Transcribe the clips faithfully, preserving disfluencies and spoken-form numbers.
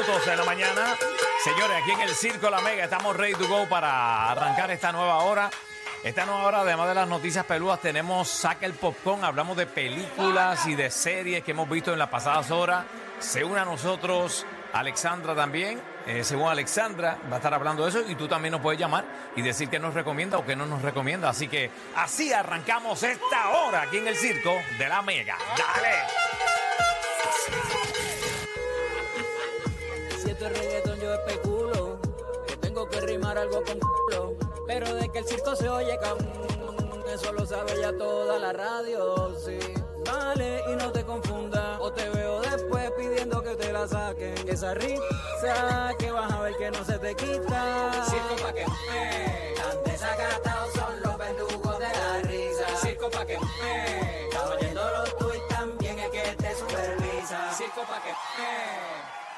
minutos de la mañana. Señores, aquí en el Circo La Mega estamos ready to go para arrancar esta nueva hora. Esta nueva hora, además de las noticias peludas, tenemos Saca el Popcorn. Hablamos de películas y de series que hemos visto en las pasadas horas. Se une a nosotros Alexandra también. Eh, según Alexandra, va a estar hablando de eso. Y tú también nos puedes llamar y decir qué nos recomienda o qué no nos recomienda. Así que así arrancamos esta hora aquí en el Circo de La Mega. ¡Dale! Si esto es reggaetón yo especulo que tengo que rimar algo con culo, pero de que el circo se oye cabrón, eso lo sabe ya toda la radio, sí. Vale, y no te confundas, o te veo después pidiendo que te la saquen. Esa risa que vas a ver que no se te quita. Circo pa' que me, tan desacatados son los verdugos de la risa. Circo pa' que me, están oyendo los tuits también es que te supervisa. Circo pa' que me.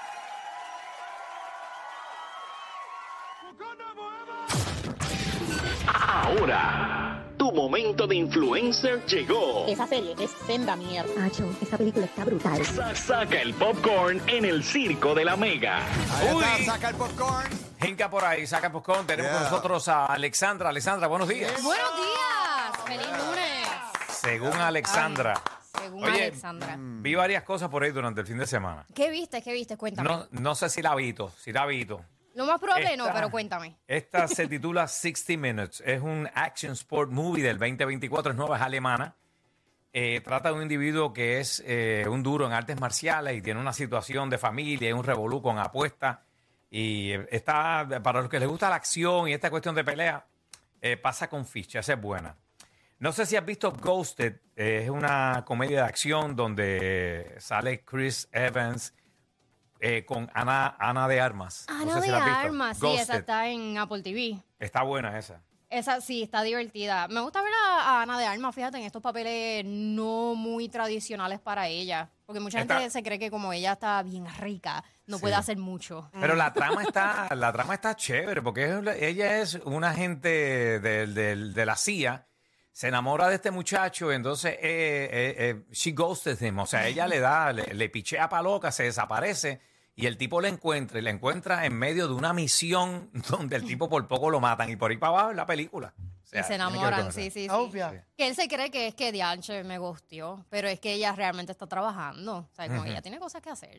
Ahora, tu momento de influencer llegó. Esa serie es senda mierda. Acho, esa película está brutal. Sa- Saca el popcorn en el Circo de La Mega. Ahí Uy. está, saca el popcorn. Hinca por ahí, Saca el Popcorn. Tenemos Yeah. con nosotros a Alexandra. Alexandra, buenos días. Buenos días, feliz lunes. Según Alexandra. Según Oye, Alexandra. Vi varias cosas por ahí durante el fin de semana. ¿Qué viste? ¿Qué viste? Cuéntame. No, no sé si la vi, si la vi. Lo más probable no, Esta- pero cuéntame. Esta se titula sixty minutes. Es un action sport movie del veinte veinticuatro. Es nueva, es alemana. Eh, trata de un individuo que es eh, un duro en artes marciales y tiene una situación de familia y un revolú con apuestas. Y eh, está, para los que les gusta la acción y esta cuestión de pelea, eh, pasa con ficha. Esa es buena. No sé si has visto Ghosted. eh, es una comedia de acción donde sale Chris Evans eh, con Ana, Ana de Armas. No Ana sé si de la has visto. Armas, sí, Ghosted. esa está en Apple T V. Está buena esa. Esa sí, está divertida. Me gusta ver a, a Ana de Armas, fíjate, en estos papeles no muy tradicionales para ella. Porque mucha Está- gente se cree que como ella está bien rica, no Sí. puede hacer mucho. Pero la trama está, la trama está chévere porque es- ella es una agente de, de- de la C I A, se enamora de este muchacho, entonces eh, eh, eh, she ghosted him, o sea, ella le da, le, le pichea pa' loca, se desaparece y el tipo le encuentra y le encuentra en medio de una misión donde el tipo por poco lo matan y por ahí para abajo es la película. O sea, Y se tiene que ver enamoran, con sí, eso. sí, sí. Obvia. Que él se cree que es que Dianche me gustió, pero es que ella realmente está trabajando. O sea, como ella tiene cosas que hacer.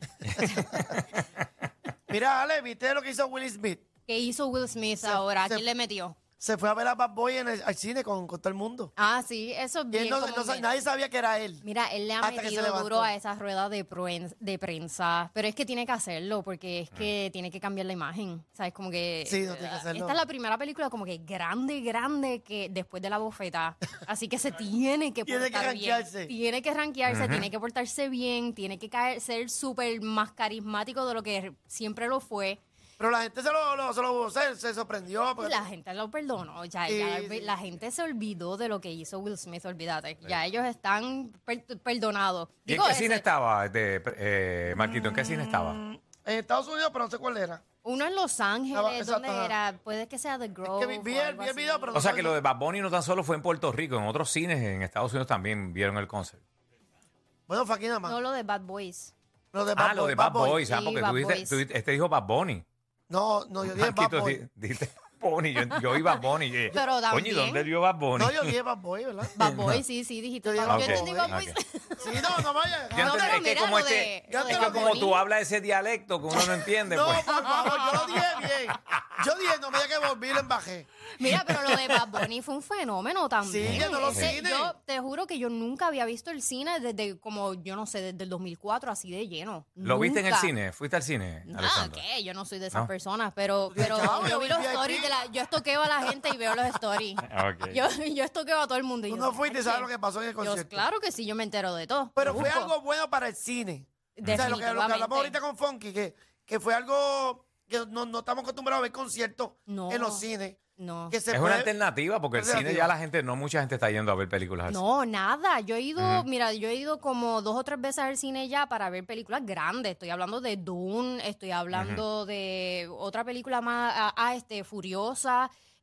Mira, Ale, ¿viste lo que hizo Will Smith? ¿Qué hizo Will Smith ahora? ¿A se- quién le metió? Se fue a ver a Bad Boy en el, al cine con, con todo el mundo. Ah, sí, eso es Y bien él no- como no sa- que- nadie sabía que era él. Mira, él le ha hasta que se metido levantó. duro a esas ruedas de, pruen- de prensa, pero es que tiene que hacerlo porque es que tiene que cambiar la imagen, ¿sabes? Como que... Sí, no tiene que hacerlo. Esta es la primera película como que grande, grande que después de la bofeta. Así que se tiene que Tiene que portar bien. rankearse. Tiene que rankearse, tiene que portarse bien, tiene que caer, ser súper más carismático de lo que siempre lo fue. Pero la gente se lo, lo- se, lo- se, se sorprendió. porque- La gente lo perdonó, ya, Sí, ya sí. la gente se olvidó de lo que hizo Will Smith, olvídate. Ya ellos están per- perdonados. ¿Y en Digo, qué ese- cine estaba, este, eh, Marquito? ¿En qué cine estaba? En Estados Unidos, pero no sé cuál era. Uno en Los Ángeles, Estaba- exacto, ¿dónde ajá. era? Puede que sea The Grove. Es que vi, vi o el, algo vi el así. video, pero O sea no que sabía- lo de Bad Bunny no tan solo fue en Puerto Rico, en otros cines en Estados Unidos también vieron el concert. Bueno, fue aquí nada más. No, lo de Bad Boys. Lo de Ah, lo de Bad Boys, ah, Sí, porque Bad tú dijiste, Boys. tú dijiste- este dijo Bad Bunny. No, no, yo dije Bad Marquito, Boy. di- dijiste Bad Bunny, yo, yo oí Bad Bunny. Yo- Pero Coño, ¿y también- dónde vio Bad Bunny? No, yo dije Bad Boy, ¿verdad? Bad Boys, sí, sí, dijiste. Yo dije Bad- Bad Yo Boy, entendí Bad Boys. ok. Sí, no, no vaya. Yo No, entendí, pero es que mira, como lo este, de- es lo de que Bad como Bunny. tú hablas ese dialecto que uno no entiende, No, pues. por favor, yo lo dije bien. Yo dije, no me diga que volví y lo embajé. Mira, pero lo de Bad Bunny fue un fenómeno también. Sí, llenó los Ese- cines. Yo te juro que yo nunca había visto el cine desde como, yo no sé, desde el dos mil cuatro así de lleno. ¿Lo viste en el Nunca. cine? ¿Fuiste al cine, Ah, Alessandra? ¿qué? Yo no soy de esas ¿No? personas, pero, pero chavo, yo yo vi vi los V I P. stories de la... Yo estoqueo a la gente y veo los stories. Ok. Yo, yo estoqueo a todo el mundo. y Tú yo, no fuiste y sabes "Ay, lo que pasó en el yo- concierto. claro que sí, yo me entero de todo. Pero Lo fue busco. algo bueno para el cine. O sea, lo que, lo que Definitivamente. hablamos ahorita con Funky, que, que fue algo que no, no estamos acostumbrados a ver conciertos No. en los cines. No. Que se Es puede- una alternativa porque el cine Alternativa. ya la gente, no mucha gente está yendo a ver películas al cine. No, nada. Yo he ido, mira, yo he ido como dos o tres veces al cine ya para ver películas grandes. Estoy hablando de Dune, estoy hablando de otra película más, ah, ah, este, Furiosa.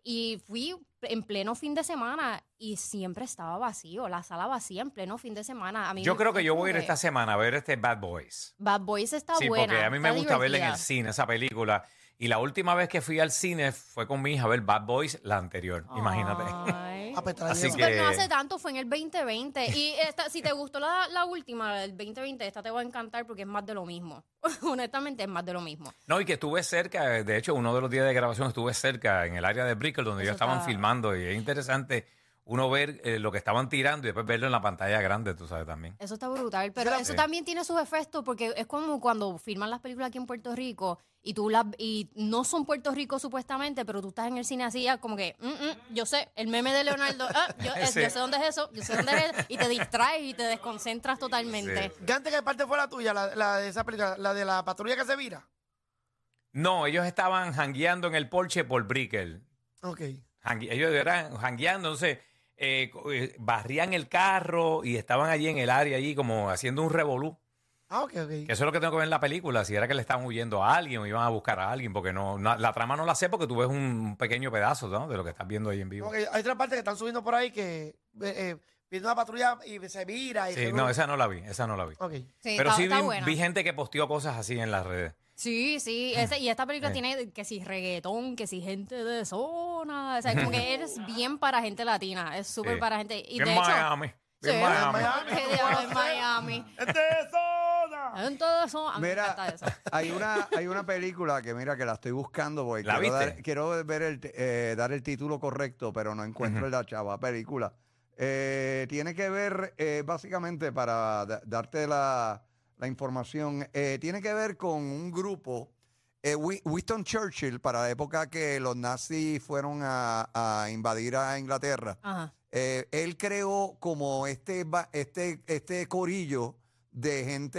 Y fui en pleno fin de semana y siempre estaba vacío, la sala vacía en pleno fin de semana. A mí Yo me- creo que es yo como voy a ir que esta semana a ver este Bad Boys. Bad Boys está Sí, buena. porque a mí me está gusta verla en el divertida. cine, esa película. Y la última vez que fui al cine fue con mi hija a ver Bad Boys, la anterior. Imagínate. Ay. Ah, pues te la Así llevo. que- Pues no hace tanto, fue en el veinte veinte. Y esta, si te gustó la, la última, el veinte veinte, esta te va a encantar porque es más de lo mismo. Honestamente, es más de lo mismo. No, y que estuve cerca, de hecho, uno de los días de grabación estuve cerca en el área de Brickell, donde Eso ellos estaban está- filmando. Y es interesante uno ver eh, lo que estaban tirando y después verlo en la pantalla grande, tú sabes también. Eso está brutal, pero Sí. eso también tiene sus efectos porque es como cuando filman las películas aquí en Puerto Rico y tú las y no son Puerto Rico supuestamente, pero tú estás en el cine así ya como que, mm, mm, yo sé, el meme de Leonardo, ah, yo, eh, Sí. yo sé dónde es eso, yo sé dónde es eso, y te distraes y te desconcentras totalmente. Sí. Gante, ¿qué parte fue la tuya, la, la de esa película? ¿La de la patrulla que se vira? No, ellos estaban jangueando en el porche por Brickell. Ok. Jangui- ellos eran jangueando, entonces eh, co- eh, barrían el carro y estaban allí en el área, allí como haciendo un revolú. Ah, ok, ok. Que eso es lo que tengo que ver en la película, si era que le estaban huyendo a alguien o iban a buscar a alguien, porque no, no- la trama no la sé porque tú ves un pequeño pedazo, ¿no?, de lo que estás viendo ahí en vivo. Ok, hay otra parte que están subiendo por ahí que eh, eh, viene una patrulla y se vira. Y Sí, se- no, esa no la vi, esa no la vi. Ok. Sí, Pero está, sí está vi, buena. vi gente que posteó cosas así en las redes. Sí, sí, ese, y esta película Eh. tiene que si reggaetón, que si gente de zona, o sea, como que eres bien para gente latina, es súper Sí. para gente. Y Bien de hecho, Miami, sí, bien Miami. Miami. ¿qué diablo en Miami? ¡Este es zona! En todo eso, a mí me Mira, encanta eso. hay una, hay una película que mira que la estoy buscando porque ¿La quiero, viste? dar, quiero ver el, eh, dar el título correcto, pero no encuentro la chava película. Eh, tiene que ver, eh, básicamente, para da- darte la, la información, eh, tiene que ver con un grupo, eh, Wi- Winston Churchill, para la época que los nazis fueron a, a invadir a Inglaterra. Ajá. Eh, él creó como este, ba- este, este corillo de gente,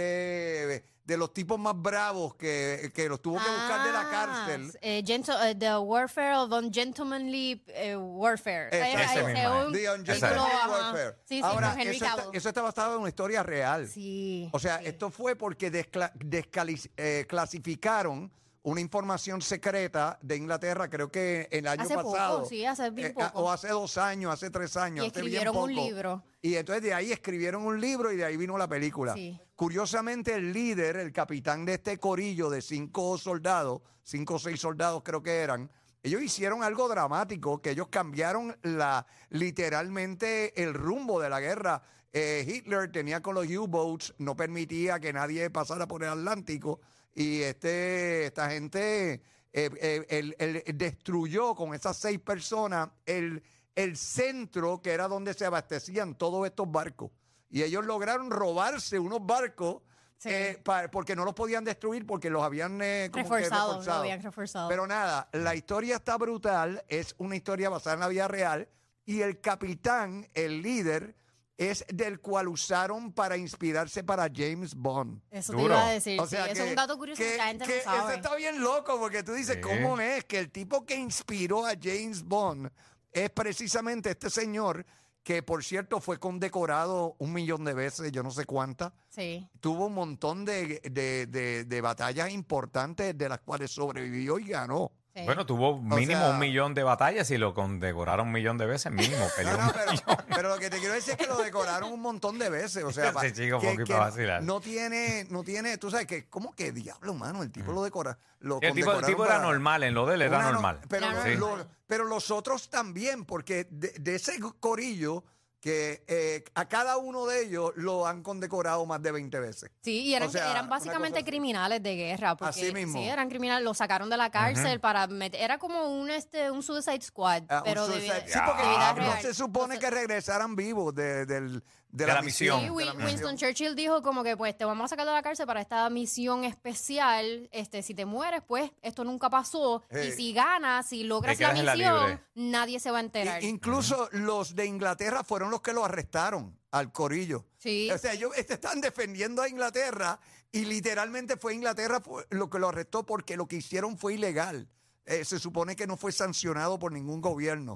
de los tipos más bravos que, que los tuvo que buscar de la Ah, cárcel. eh, gentle- eh, the Warfare of Ungentlemanly eh, Warfare. Ese Ahí- ahí mismo se es. un The Ungentlemanly título, ajá. Warfare. Sí, sí, Ahora, con Henry eso, está, Cavill. eso está basado en una historia real. Sí. O sea, sí. esto fue porque descla- descali- eh, clasificaron una información secreta de Inglaterra, creo que el año Hace poco, pasado. sí, hace bien eh, poco. o hace dos años, hace tres años. Y hace bien escribieron un poco. libro. Y entonces de ahí escribieron un libro y de ahí vino la película. Sí. Curiosamente, el líder, el capitán de este corillo de cinco soldados, cinco o seis soldados creo que eran, ellos hicieron algo dramático, que ellos cambiaron la literalmente el rumbo de la guerra. Eh, Hitler tenía con los U-boats, no permitía que nadie pasara por el Atlántico y este esta gente eh, eh, él- él destruyó con esas seis personas el, el centro que era donde se abastecían todos estos barcos. Y ellos lograron robarse unos barcos Sí. eh, pa- porque no los podían destruir porque los habían eh, como que Reforzado, lo reforzado. habían reforzado. Pero nada, la historia está brutal, es una historia basada en la vida real y el capitán, el líder, es del cual usaron para inspirarse para James Bond. Eso te Duro. iba a decir. O sea sí, eso que- es un dato curioso que, que- la gente que no sabe. Eso está bien loco porque tú dices, Sí. ¿cómo es que el tipo que inspiró a James Bond es precisamente este señor que, por cierto, fue condecorado un millón de veces, yo no sé cuántas? Sí. Tuvo un montón de, de- de- de batallas importantes de las cuales sobrevivió y ganó. sí. Bueno, tuvo mínimo sea- un millón de batallas y lo condecoraron un millón de veces mínimo. peleó No, un no, pero, millón. pero lo que te quiero decir es que lo decoraron un montón de veces. O sea, Sí, chico, que- poco y que pa' vacilar. no tiene, no tiene, tú sabes que, ¿cómo que diablo, mano? El tipo lo decora. Lo El tipo, el condecoraron tipo era para- normal, en lo de él era Una no- normal. Pero, Era lo- normal. lo- pero los otros también, porque de, de ese corillo que eh, a cada uno de ellos lo han condecorado más de veinte veces. Sí, y eran, O sea, eran una básicamente cosa así. criminales de guerra. Porque, Así mismo. Sí, eran criminales. Lo sacaron de la cárcel para meter. Era como un, este, un Suicide Squad. Ah, un pero de, suicide- vida- sí, porque de vida no real. se supone Entonces, que regresaran vivos de, del- de De la, la misión. misión. Sí, de la Win- misión. Winston Churchill dijo como que pues te vamos a sacar de la cárcel para esta misión especial. Este, si te mueres, pues esto nunca pasó. Eh. Y si ganas, si logras Te la quedas en la misión, libre. nadie se va a enterar. I- incluso los de Inglaterra fueron los que lo arrestaron al corillo. Sí. O sea, ellos este, están defendiendo a Inglaterra y literalmente fue Inglaterra fue lo que lo arrestó porque lo que hicieron fue ilegal. Eh, se supone que no fue sancionado por ningún gobierno.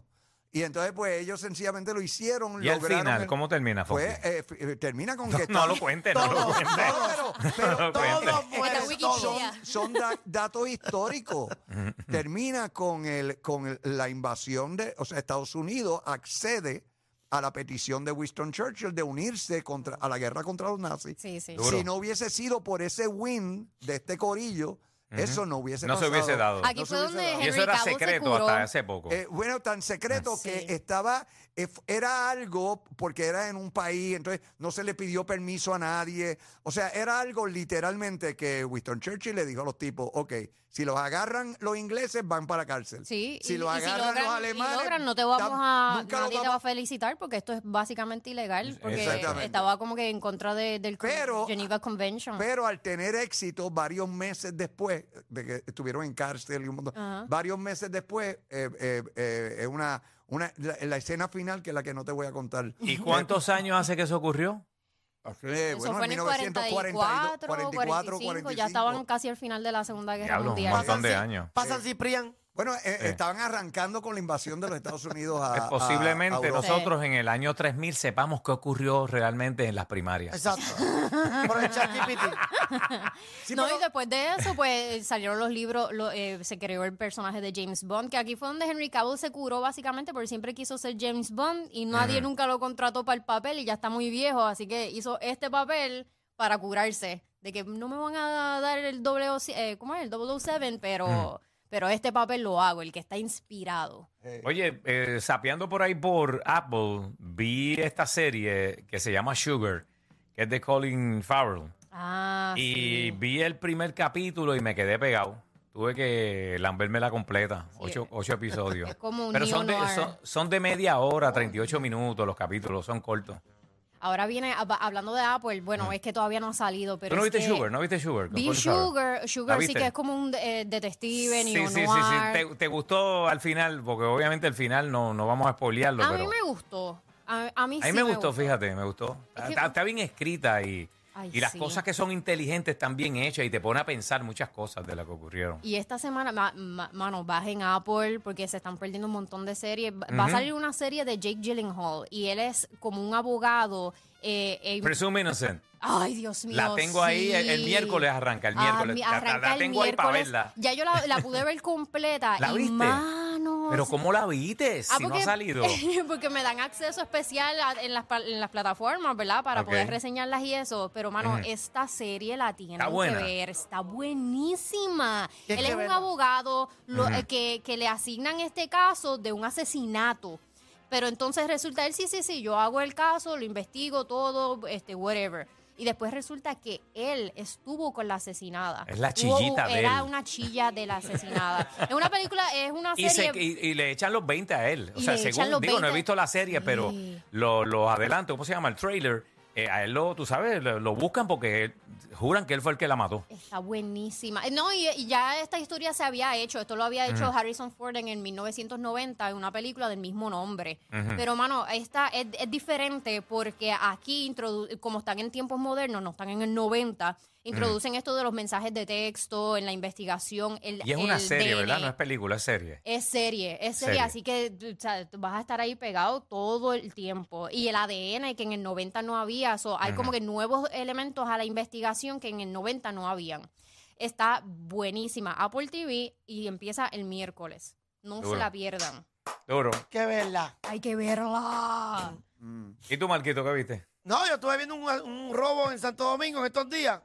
Y entonces, pues, ellos sencillamente lo hicieron. ¿Y al lograron final? el- ¿Cómo termina, Fonsi? Pues, eh, f- eh, termina con No, que... no están- lo cuente, no lo Todo, cuente. No, pero, pero No lo cuente. Todos Está mueren, Wikipedia. todos. son da- datos históricos. Termina con el con el- la invasión de, o sea, Estados Unidos accede a la petición de Winston Churchill de unirse contra a la guerra contra los nazis. Sí, sí. Duro. Si no hubiese sido por ese win de este corillo, eso no hubiese No se pasado. hubiese dado. Aquí No se fue hubiese donde dado. Y eso Henry era Cavill se secreto curó. hasta hace poco. Eh, bueno, tan secreto Sí. que estaba, eh, f- era algo porque era en un país, entonces no se le pidió permiso a nadie. O sea, era algo literalmente que Winston Churchill le dijo a los tipos, ok, si los agarran los ingleses van para la cárcel. Sí, si y, los y si agarran logran, los y alemanes, logran, no te vamos tam- a, nunca los nadie te va a vamos- felicitar porque esto es básicamente ilegal, porque Exactamente. estaba como que en contra de, del Con- Pero- Geneva Convention. Pero al tener éxito varios meses después de que estuvieron en cárcel y un montón, Ajá. varios meses después, eh, eh, eh, es una, una la, la escena final que es la que no te voy a contar. ¿Y cuántos años hace que eso ocurrió? Eh, Eso bueno, fue en el cuarenta y cuatro, cuarenta y cuarenta cuatro, y cinco, cuarenta y ya estaban cinco. casi al final de la Segunda Guerra Diablo, un Mundial. montón de Pasan años. Ci- Pasan Ciprián. Bueno, eh, estaban arrancando con la invasión de los Estados Unidos a, Pues a- posiblemente a Europa. nosotros en el año tres mil sepamos qué ocurrió realmente en las primarias. Exacto. Por el chat G P T. Sí, no, pero- y después de eso, pues salieron los libros, lo- eh, se creó el personaje de James Bond, que aquí fue donde Henry Cavill se curó básicamente porque siempre quiso ser James Bond y nadie nunca lo contrató para el papel y ya está muy viejo, así que hizo este papel para curarse, de que no me van a dar el doble, eh, ¿cómo es? El double oh seven, pero, pero este papel lo hago, el que está inspirado. Oye, eh, sapeando por ahí por Apple, vi esta serie que se llama Sugar, que es de Colin Farrell. Ah, Y sí. vi el primer capítulo y me quedé pegado. Tuve que lamberme completa, Sí. ocho, ocho episodios. Es como un Pero son de, neo-noir. son, son de media hora, treinta y ocho minutos los capítulos, son cortos. Ahora viene, hab- hablando de Apple, bueno, es que todavía no ha salido, pero ¿Tú no es viste que Sugar? ¿No viste Sugar? con Vi Colin Farrell? Sugar, ¿La Sugar sí viste? que es como un eh, detective, Sí, neo sí, sí, sí. noir. ¿Te, te gustó al final? Porque obviamente el final no, no vamos a spoilearlo, A pero... mí me gustó. A, a mí A mí sí me gustó, fíjate, me gustó. Es que- Está, está bien escrita y, Ay, y las sí. cosas que son inteligentes están bien hechas y te pone a pensar muchas cosas de las que ocurrieron. Y esta semana, ma- ma- mano, bajen Apple porque se están perdiendo un montón de series. Va va a Ujú. salir una serie de Jake Gyllenhaal y él es como un abogado. Eh, eh, Presume Innocent. Ay, Dios mío. La tengo ahí, el, el sí. miércoles arranca, el Ah, miércoles. mi- La- la, arranca la el tengo ahí para miércoles. verla. Ya yo la, la pude ver completa. ¿La y, viste? mano, Pero sí. ¿cómo la viste? Ah, Si no ha salido. porque me dan acceso especial a- en las, pa- en las plataformas, ¿verdad? Para Ok. poder reseñarlas y eso. Pero, mano, Ujú. esta serie la tienen Está que buena. ver. Está buenísima. Tienes Él que es un verla. abogado lo- Ujú. eh, que, que le asignan este caso de un asesinato. Pero entonces resulta, él sí, sí, sí, yo hago el caso, lo investigo todo, este, whatever. Y después resulta que él estuvo con la asesinada. Es la Hubo- chillita de Era él. una chilla de la asesinada. Es una película, es una Y, serie... se- y- y le echan los veinte a él. O Y sea, le echan según, los digo, no he veinte. visto la serie, pero Sí. los lo adelanto, ¿cómo se llama? El trailer. eh, a él lo, tú sabes, lo, lo buscan porque él- juran que él fue el que la mató. Está buenísima. Eh, No, y, y ya esta historia se había hecho. Esto lo había hecho Harrison Ford en el mil novecientos noventa en una película del mismo nombre. Ujú. Pero, mano, esta es, es diferente porque aquí, introdu- como están en tiempos modernos, no están en el noventa, introducen esto de los mensajes de texto, en la investigación. El, Y es una el serie, D N A. ¿verdad? No es película, es serie. Es serie, es serie, Serie. así que o sea, tú vas a estar ahí pegado todo el tiempo. Y el A D N, que en el noventa no había, so, hay como que nuevos elementos a la investigación que en el noventa no habían. Está buenísima. Apple T V y empieza el miércoles. No Duro. se la pierdan. Duro. Que verla. Hay que verla. ¿Y tú, Marquito, qué viste? No, yo estuve viendo un, un robo en Santo Domingo en estos días.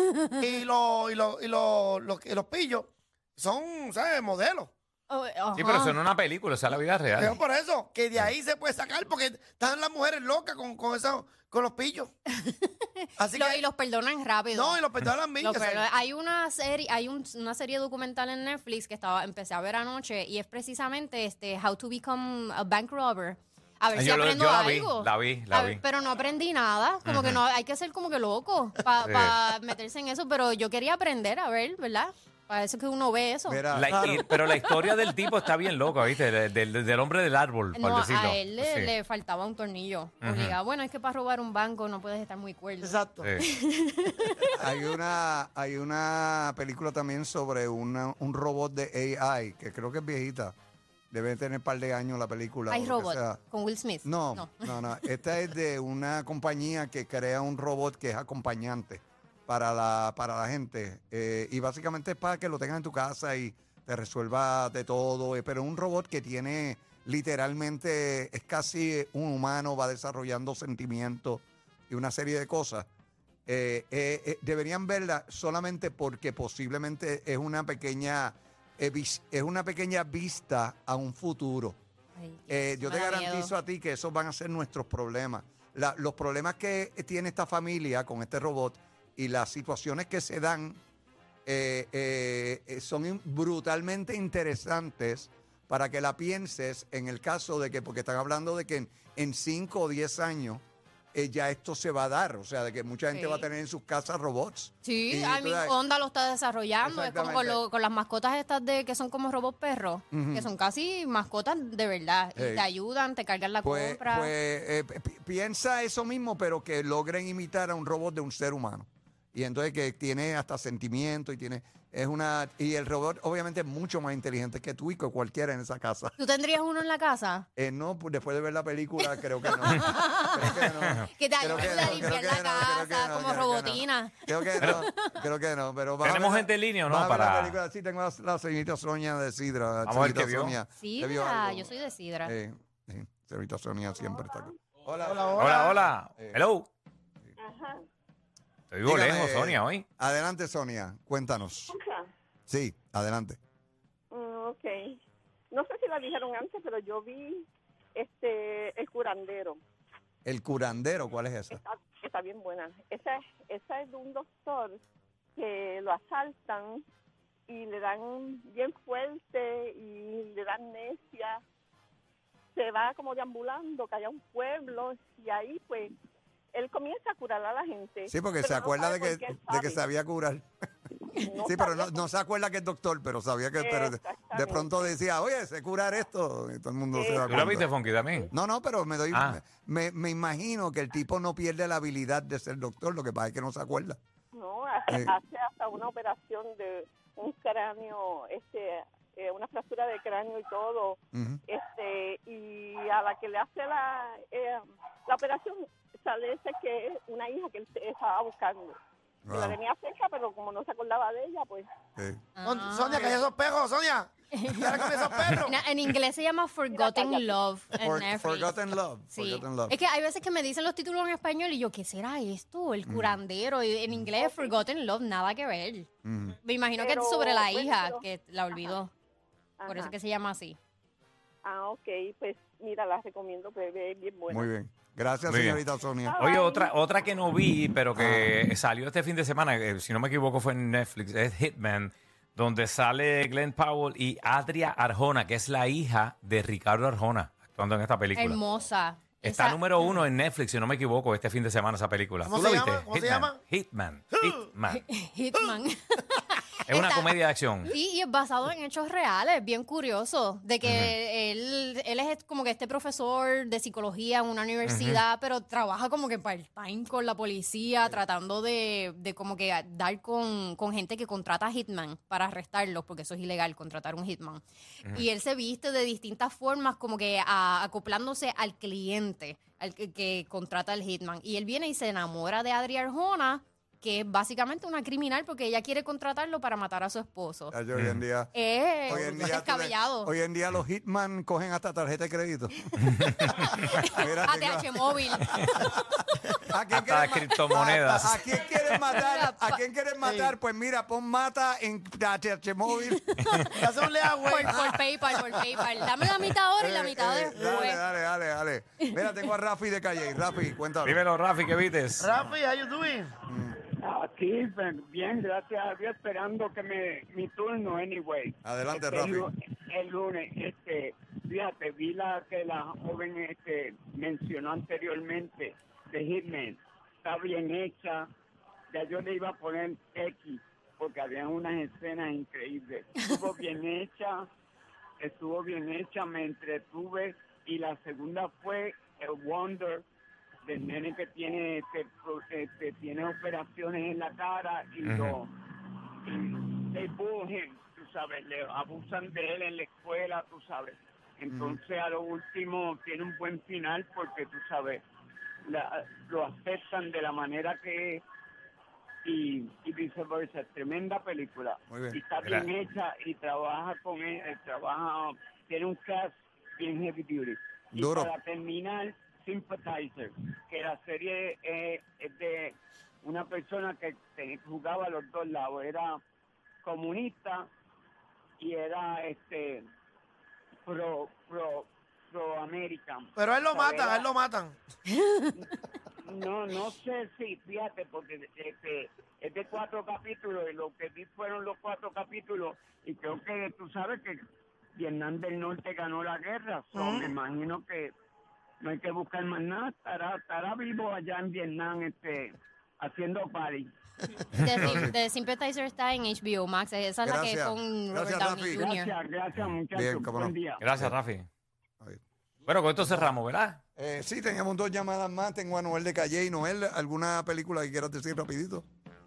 y los y los y los, los, los pillos son, ¿sabes? Modelos. Oh, Sí, pero ajá. eso no es una película, esa es la vida Pero real. por eso, que de ahí se puede sacar, porque están las mujeres locas con, con, eso, con los pillos. Así Lo- que, y los perdonan rápido. no, y los perdonan las Lo millas. que- hay una serie, hay un- una serie documental en Netflix que estaba, empecé a ver anoche y es precisamente este How to Become a Bank Robber. A ver Ah, si yo lo- aprendo yo la vi, algo. la vi, la A- vi. Pero no aprendí nada. Como que no, hay que ser como que loco para Sí. meterse en eso. Pero yo quería aprender, a ver, ¿verdad? Para eso que uno ve eso. Mira, La- Claro. y- pero la historia del tipo está bien loca, ¿viste? Del, del- del hombre del árbol, por No, decirlo. a él le, Sí. le faltaba un tornillo. Obligado. Bueno, es que para robar un banco no puedes estar muy cuerdo. Exacto. Sí. hay una, hay una película también sobre una- un robot de A I, que creo que es viejita, Debe tener un par de años la película. Hay o lo que robot sea. con Will Smith. No, no, no, Esta es de una compañía que crea un robot que es acompañante para la, para la gente. Eh, y básicamente es para que lo tengas en tu casa y te resuelva de todo. eh, Pero es un robot que tiene literalmente, es casi un humano, va desarrollando sentimientos y una serie de cosas. Eh, eh, eh, deberían verla solamente porque posiblemente es una pequeña eh, vis- es una pequeña vista a un futuro. Ay, Eh, yo me te da garantizo miedo. a ti que esos van a ser nuestros problemas. La- los problemas que tiene esta familia con este robot y las situaciones que se dan eh, eh, eh, son in- brutalmente interesantes para que la pienses en el caso de que, porque están hablando de que en, en cinco o diez años eh, ya esto se va a dar, o sea, de que mucha gente Sí. va a tener en sus casas robots. Sí, Y I tú mean, sabes- Honda lo está desarrollando. Es como con, Exactamente. lo- con las mascotas estas de que son como robots perros, Ujú. que son casi mascotas de verdad. Y Hey. te ayudan, te cargan la Pues, compra. pues eh, pi- piensa eso mismo, pero que logren imitar a un robot de un ser humano. Y entonces que tiene hasta sentimiento y tiene, es una, y el robot obviamente es mucho más inteligente que tú y que cualquiera en esa casa. ¿Tú tendrías uno en la casa? Eh, no, pues después de ver la película, creo que no. Creo que no. Que te Creo ayude que a no, limpiar creo que la no, casa, creo que no, como creo que no. robotina. Creo que no, creo que no, pero vas a ¿Tenemos ver la- gente en línea o no vas a ver para- la película. Sí, tengo la, la señorita Sonia de Sidra. la Vamos a ver señorita qué vio. Sonia. Sí, ¿Te vio mira, algo? yo soy de Sidra. Eh, sí, señorita Sonia siempre está aquí. Hola, Hola, Hola, hola. Eh. Hello. Ajá. Te vivo Dígame, lejos, Sonia, hoy. Adelante, Sonia, cuéntanos. Escucha. Sí, adelante. Mm, ok. No sé si la dijeron antes, pero yo vi este El Curandero. El curandero, ¿cuál es esa? Está, está bien buena. Esa, esa es de un doctor que lo asaltan y le dan bien fuerte y le dan necia. Se va como deambulando, cae a un pueblo y ahí pues él comienza a curar a la gente. Sí, porque pero se no acuerda sabe de que, por qué de que sabe. sabía curar. No Sí, pero no, sabía no se acuerda que es doctor, pero sabía que pero de, de Exactamente. pronto decía, oye, sé curar esto. Y todo el mundo se da ¿Tú la cuenta. viste, Funky, también? No, no, pero me doy, Ah. me, me imagino que el tipo no pierde la habilidad de ser doctor, lo que pasa es que no se acuerda. No, hace, Eh. hace hasta una operación de un cráneo, este, eh, una fractura de cráneo y todo, Ujú. este, y a la que le hace la, eh, la operación sale ese que es una hija que él se- estaba buscando. Que la Wow. tenía cerca, pero como no se acordaba de ella, pues Sí. Son- Ah. Sonia, que hay esos perros, Sonia. Dale con esos perros. Na- En inglés se llama Forgotten Love en For- Netflix. Forgotten Love. Sí. Forgotten Love. Es que hay veces que me dicen los títulos en español y yo, ¿qué será esto? El curandero. Y en inglés, Forgotten Love, nada que ver. Ujú. Me imagino que Pero, es sobre la bueno, hija pero- que la olvidó. Por eso ajá. que se llama así. Ah, ok, pues mira, la recomiendo, pues es bien buena. Muy bien. Gracias, Muy bien. señorita Sonia. Oye, Ay. otra, otra que no vi, pero que salió este fin de semana, eh, si no me equivoco fue en Netflix, es Hitman, donde sale Glenn Powell y Adria Arjona, que es la hija de Ricardo Arjona, actuando en esta película. Hermosa. Está Esa- número uno en Netflix, si no me equivoco, este fin de semana esa película. ¿Cómo ¿Tú se la llama? viste? ¿Cómo se Hitman. llama? Hitman. Hitman. Hitman. Es una Está- comedia de acción. Sí, y es basado en hechos reales, bien curioso, de que él, él es como que este profesor de psicología en una universidad, pero trabaja como que part-time con la policía, tratando de, de como que dar con, con gente que contrata hitman para arrestarlos, porque eso es ilegal, contratar un hitman. Y él se viste de distintas formas, como que a- acoplándose al cliente, al que, que contrata el hitman. Y él viene y se enamora de Adri Arjona, que es básicamente una criminal porque ella quiere contratarlo para matar a su esposo. Ya, yo Hoy en día, Es hoy en día, tú le- descabellado. hoy en día los hitman cogen hasta tarjeta de crédito. Mira, A tengo- T H móvil. ¿A quién Hasta quieren ma- criptomonedas. ¿A, a quién quieren matar? Mira, ¿A pa- quién quieren matar? Pues mira, pon mata en A T H móvil. Hace un lea, por, güey. por PayPal, por PayPal. Dame la mitad ahora y la Eh, mitad eh, después. Dale, dale, dale, dale. Mira, tengo a Rafi de Calle. Rafi, cuéntame. Dímelo, Rafi, ¿qué vistes? Rafi, how you doing? Aquí, bien, gracias a Dios, esperando que me mi turno, anyway. Adelante, Este, Rafi. El, lu- el lunes, este, fíjate, vi la que la joven este, mencionó anteriormente, de Hitman. Está bien hecha. Ya yo le iba a poner X, porque había unas escenas increíbles. Estuvo bien hecha, estuvo bien hecha, me entretuve. Y la segunda fue el Wonder, del nene que tiene este, pro- este, tiene operaciones en la cara y lo y they bully him, tú sabes, le abusan de él en la escuela, tú sabes. Entonces a lo último tiene un buen final porque tú sabes, la, lo aceptan de la manera que es y, y viceversa. Tremenda película. Muy bien. Y está Gra- bien hecha y trabaja con él, eh, trabaja, tiene un cast bien heavy duty. Y Duro. para terminar, Sympathizer, que la serie eh, es de una persona que te- jugaba a los dos lados, era comunista y era este pro pro pro American. Pero a él lo ¿Sabes? matan, a él lo matan. No, no sé si, fíjate, porque este, es de cuatro capítulos y lo que vi fueron los cuatro capítulos y creo que tú sabes que Vietnam del Norte ganó la guerra, so, Mm. me imagino que no hay que buscar más nada, estará, estará vivo allá en Vietnam este, haciendo party. The, Sim- The Sympathizer está en H B O Max. Esa es la que Gracias. con Robert Gracias, Downey Rafi. junior Gracias, gracias muchachos, Bien, cómo no. buen día. Gracias, Rafi. Ahí. Bueno, con esto cerramos, ¿verdad? Eh, sí, teníamos dos llamadas más. Tengo a Noel de Calle y Noel, ¿alguna película que quieras decir rapidito?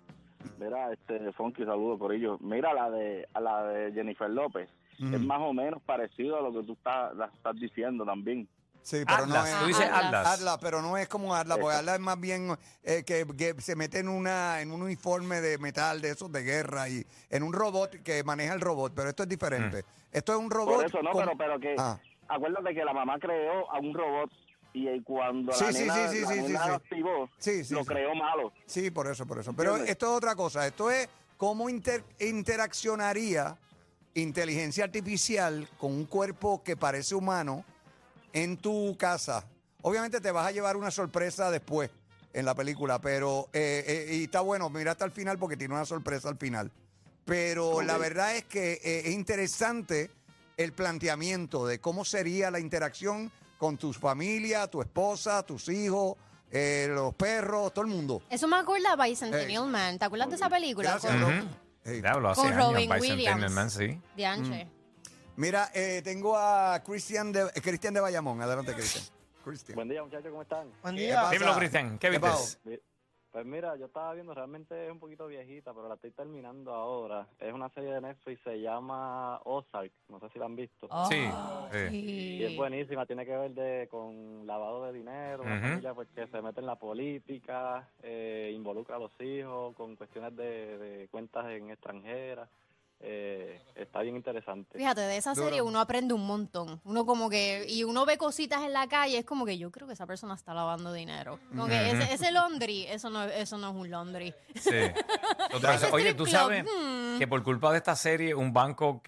Mira, este, Funky, saludo por ello. Mira, la de a la de Jennifer López. Mm. Es más o menos parecido a lo que tú estás, la estás diciendo también. Sí, pero no Atlas, es... tú dices Atlas. Atlas. Atlas, pero no es como Atlas, porque Atlas es más bien eh, que, que se mete en una en un uniforme de metal de esos de guerra y en un robot que maneja el robot, pero esto es diferente. Esto es un robot... Por eso no, con- pero, pero que Ah. acuérdate que la mamá creó a un robot y, eh, cuando Sí, la sí, nena, sí, sí, la sí, nena sí, lo sí. activó, Sí, sí, lo sí. creó malo. Sí, por eso, por eso. Pero ¿Entiendes? esto es otra cosa. Esto es cómo inter- interaccionaría inteligencia artificial con un cuerpo que parece humano en tu casa. Obviamente te vas a llevar una sorpresa después en la película, pero eh, eh, y está bueno, mira hasta el final porque tiene una sorpresa al final. Pero la verdad es que eh, es interesante el planteamiento de cómo sería la interacción con tu familia, tu esposa, tus hijos, eh, los perros, todo el mundo. Eso me acuerda a Bicentennial Man. ¿Te acuerdas de esa película? Gracias, Con bro. Ujú. Hey. Diablo, hace Con años, Robin Bicentennial Williams. Man, sí. de Anche. Mira, eh, tengo a Cristian de, eh, Cristian de Bayamón. Adelante, Cristian. Cristian. Buen día, muchachos, ¿cómo están? Buen ¿Qué día. pasa? Dímelo, Cristian, ¿qué ¿Qué viste? pasó? Pues mira, yo estaba viendo, realmente es un poquito viejita, pero la estoy terminando ahora. Es una serie de Netflix, se llama Ozark, no sé si la han visto. Sí, sí. Y es buenísima, tiene que ver de con lavado de dinero, una Ujú. familia pues que se mete en la política, eh, involucra a los hijos con cuestiones de, de cuentas en extranjeras. Eh, está bien interesante. Fíjate, de esa serie uno aprende un montón. Uno como que, y uno ve cositas en la calle, es como que yo creo que esa persona está lavando dinero. Como que ese, ese laundry, eso no, eso no es un laundry. Sí. Otra cosa. Oye, strip tú club, sabes hmm. que por culpa de esta serie, un banco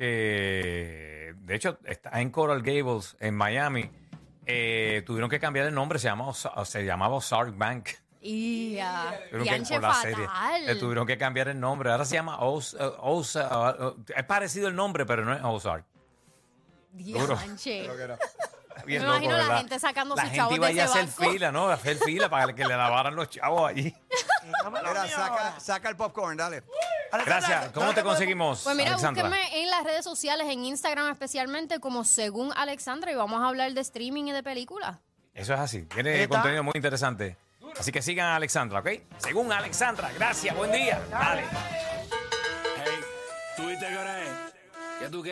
que, de hecho, está en Coral Gables, en Miami, eh, tuvieron que cambiar el nombre, se llamaba, Oza- se llamaba Ozark Bank. Y ya, Tuvieron y que- Anche por la serie. fatal. Le tuvieron que cambiar el nombre. Ahora se llama Oz, uh, Oz- uh, uh, es parecido el nombre, pero no es Ozark. Duro. Dianche. Bien Me loco, imagino la ¿verdad? gente sacando La sus gente chavos iba de allá a ese hacer banco. fila, ¿no? A hacer fila para que le lavaran los chavos allí. Mira, saca, saca el popcorn, dale. Gracias. ¿Cómo te conseguimos, Pues mira, Alexandra? búsquenme en las redes sociales, en Instagram especialmente, como Según Alexandra, y vamos a hablar de streaming y de películas. Eso es así. Tiene Ahí está. contenido muy interesante. Así que sigan a Alexandra, ¿ok? Según Alexandra. Gracias. Buen día. Dale. Hey, ¿tú viste qué hora es? ¿Qué tú qué?